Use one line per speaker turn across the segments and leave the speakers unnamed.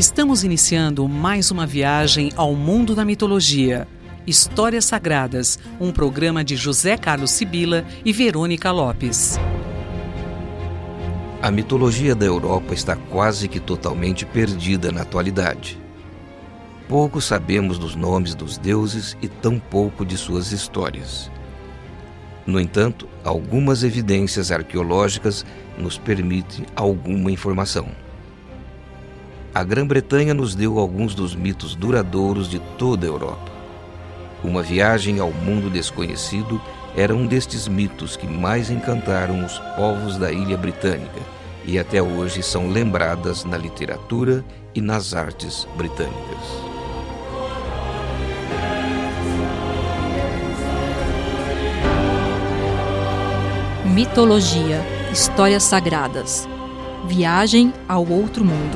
Estamos iniciando mais uma viagem ao mundo da mitologia. Histórias Sagradas, um programa de José Carlos Sibila e Verônica Lopes.
A mitologia da Europa está quase que totalmente perdida na atualidade. Pouco sabemos dos nomes dos deuses e tão pouco de suas histórias. No entanto, algumas evidências arqueológicas nos permitem alguma informação. A Grã-Bretanha nos deu alguns dos mitos duradouros de toda a Europa. Uma viagem ao mundo desconhecido era um destes mitos que mais encantaram os povos da ilha britânica e até hoje são lembradas na literatura e nas artes britânicas.
Mitologia, histórias sagradas. Viagem ao outro mundo.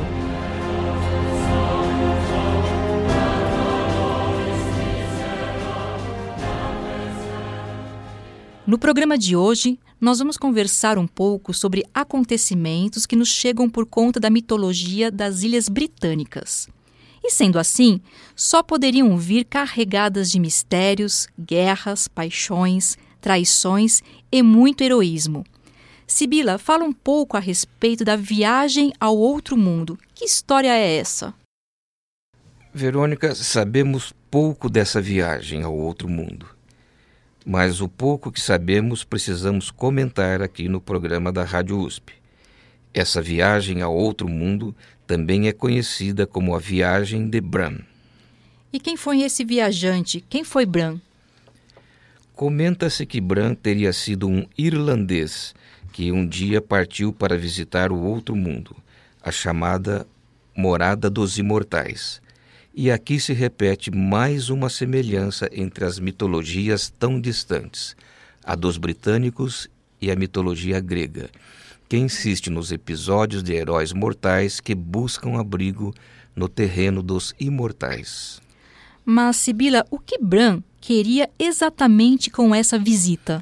No programa de hoje, nós vamos conversar um pouco sobre acontecimentos que nos chegam por conta da mitologia das Ilhas Britânicas. E sendo assim, só poderiam vir carregadas de mistérios, guerras, paixões, traições e muito heroísmo. Sibila, fala um pouco a respeito da viagem ao outro mundo. Que história é essa?
Verônica, sabemos pouco dessa viagem ao outro mundo. Mas o pouco que sabemos precisamos comentar aqui no programa da Rádio USP. Essa viagem ao outro mundo também é conhecida como a Viagem de Bran.
E quem foi esse viajante? Quem foi Bran?
Comenta-se que Bran teria sido um irlandês que um dia partiu para visitar o outro mundo, a chamada Morada dos Imortais. E aqui se repete mais uma semelhança entre as mitologias tão distantes, a dos britânicos e a mitologia grega, que insiste nos episódios de heróis mortais que buscam abrigo no terreno dos imortais.
Mas, Sibila, o que Bran queria exatamente com essa visita?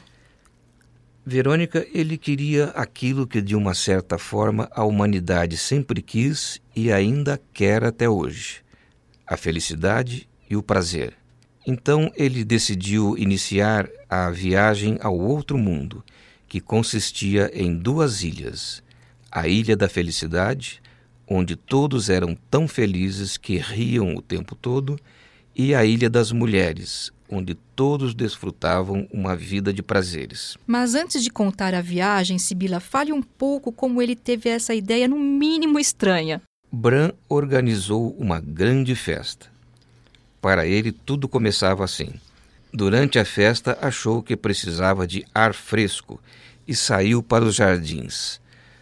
Verônica, ele queria aquilo que de uma certa forma a humanidade sempre quis e ainda quer até hoje: a felicidade e o prazer. Então ele decidiu iniciar a viagem ao outro mundo, que consistia em duas ilhas: a Ilha da Felicidade, onde todos eram tão felizes que riam o tempo todo, e a Ilha das Mulheres, onde todos desfrutavam uma vida de prazeres.
Mas antes de contar a viagem, Sibila, fale um pouco como ele teve essa ideia no mínimo estranha.
Bran organizou uma grande festa. Para ele, tudo começava assim. Durante a festa, achou que precisava de ar fresco e saiu para os jardins.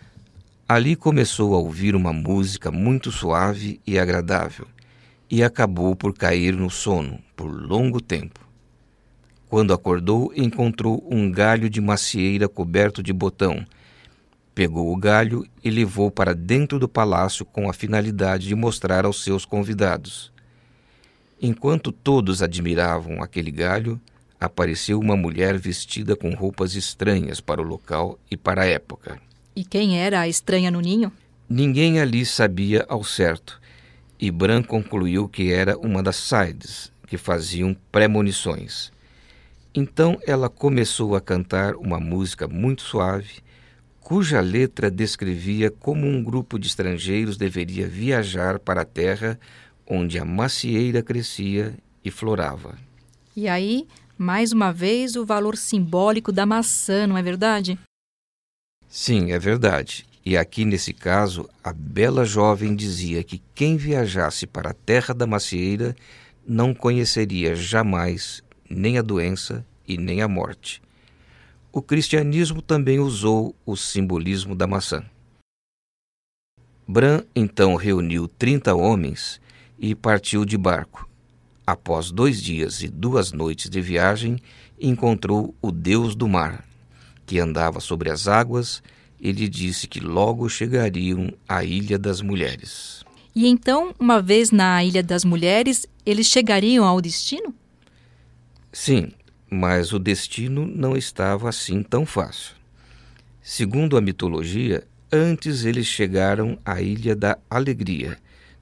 Ali começou a ouvir uma música muito suave e agradável e acabou por cair no sono por longo tempo. Quando acordou, encontrou um galho de macieira coberto de botão. Pegou o galho e levou para dentro do palácio com a finalidade de mostrar aos seus convidados. Enquanto todos admiravam aquele galho, apareceu uma mulher vestida com roupas estranhas para o local e para a época.
E quem era a estranha no ninho?
Ninguém ali sabia ao certo, e Bran concluiu que era uma das Sides, que faziam premonições. Então ela começou a cantar uma música muito suave, cuja letra descrevia como um grupo de estrangeiros deveria viajar para a terra onde a macieira crescia e florava.
E aí, mais uma vez, o valor simbólico da maçã, não é verdade?
Sim, é verdade. E aqui, nesse caso, a bela jovem dizia que quem viajasse para a terra da macieira não conheceria jamais nem a doença e nem a morte. O cristianismo também usou o simbolismo da maçã. Bran então reuniu 30 homens e partiu de barco. Após 2 dias e 2 noites de viagem, encontrou o deus do mar, que andava sobre as águas, e lhe disse que logo chegariam à Ilha das Mulheres.
E então, uma vez na Ilha das Mulheres, eles chegariam ao destino?
Sim, mas o destino não estava assim tão fácil. Segundo a mitologia, antes eles chegaram à Ilha da Alegria,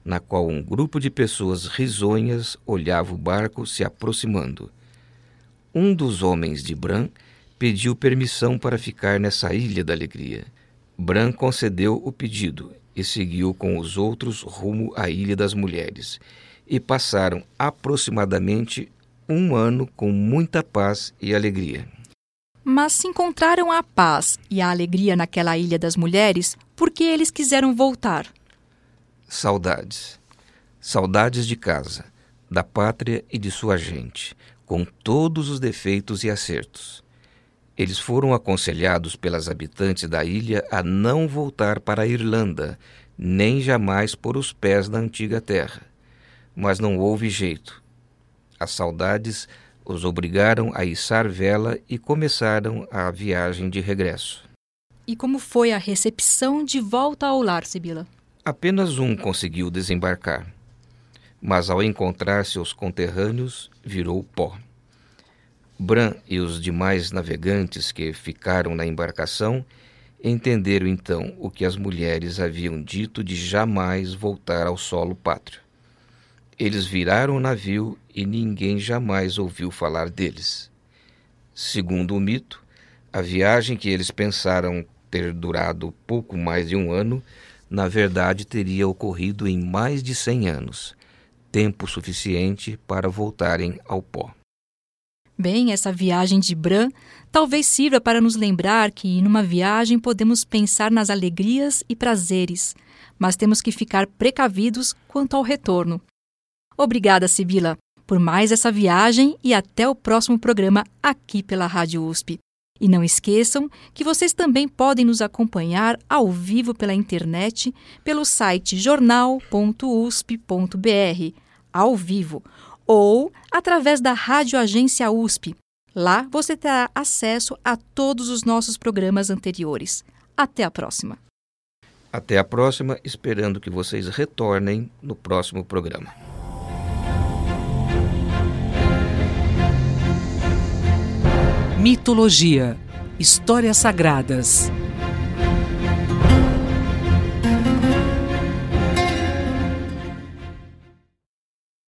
na qual um grupo de pessoas risonhas olhava o barco se aproximando. Um dos homens de Bran pediu permissão para ficar nessa ilha da alegria. Bran concedeu o pedido e seguiu com os outros rumo à Ilha das Mulheres, e passaram aproximadamente 1 ano com muita paz e alegria.
Mas se encontraram a paz e a alegria naquela Ilha das Mulheres, por que eles quiseram voltar?
Saudades. Saudades de casa, da pátria e de sua gente, com todos os defeitos e acertos. Eles foram aconselhados pelas habitantes da ilha a não voltar para a Irlanda, nem jamais pôr os pés na antiga terra. Mas não houve jeito. As saudades os obrigaram a içar vela e começaram a viagem de regresso.
E como foi a recepção de volta ao lar, Sibila?
Apenas um conseguiu desembarcar, mas ao encontrar seus conterrâneos, virou pó. Bran e os demais navegantes que ficaram na embarcação entenderam então o que as mulheres haviam dito de jamais voltar ao solo pátrio. Eles viraram o navio e ninguém jamais ouviu falar deles. Segundo o mito, a viagem que eles pensaram ter durado pouco mais de 1 ano, na verdade teria ocorrido em mais de 100 anos, tempo suficiente para voltarem ao pó.
Bem, essa viagem de Bran talvez sirva para nos lembrar que numa viagem podemos pensar nas alegrias e prazeres, mas temos que ficar precavidos quanto ao retorno. Obrigada, Sibila, por mais essa viagem e até o próximo programa aqui pela Rádio USP. E não esqueçam que vocês também podem nos acompanhar ao vivo pela internet, pelo site jornal.usp.br, ao vivo, ou através da Rádio Agência USP. Lá você terá acesso a todos os nossos programas anteriores. Até a próxima.
Até a próxima, esperando que vocês retornem no próximo programa.
Mitologia, histórias sagradas.